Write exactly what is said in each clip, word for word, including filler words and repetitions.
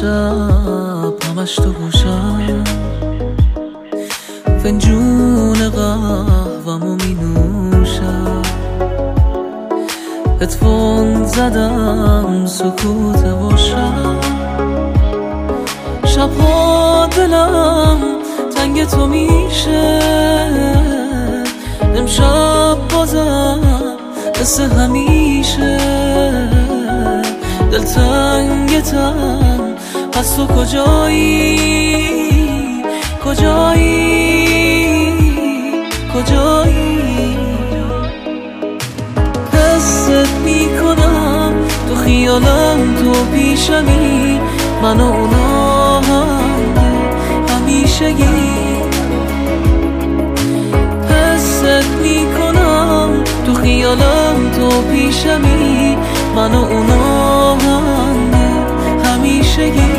شب همش تو گوشم، فنجون قهوه‌مو می نوشم، هدفون زدم سکوت باشم، شبها دلم تنگ تو میشه، امشب بازم مثل همیشه، دلتنگتم پس تو کجایی کجایی کجایی؟ حست میکنم تو خیالم تو پیشمی، من و اونا هم همیشگی. حست میکنم تو خیالم تو پیشمی، من و اونا هم همیشگی.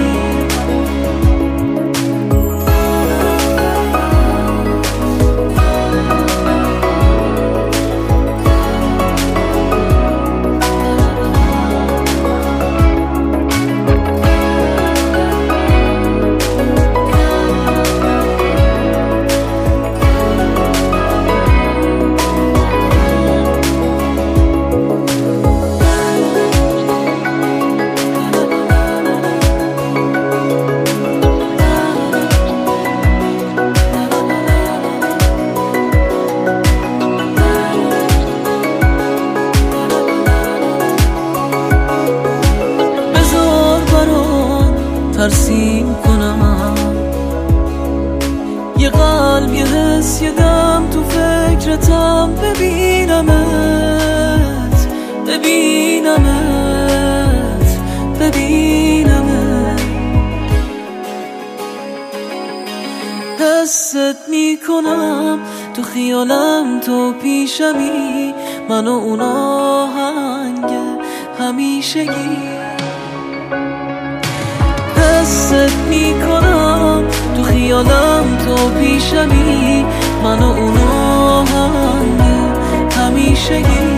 ترسیم کنم یه قلب یه حس یه دم تو فکرتم، ببینمت ببینمت ببینمت. حست میکنم تو خیالم تو پیشمی، من و اونا هنگ همیشگی. حست میکنم تو خیالم تو پیشمی، من و اونا هم همیشگی.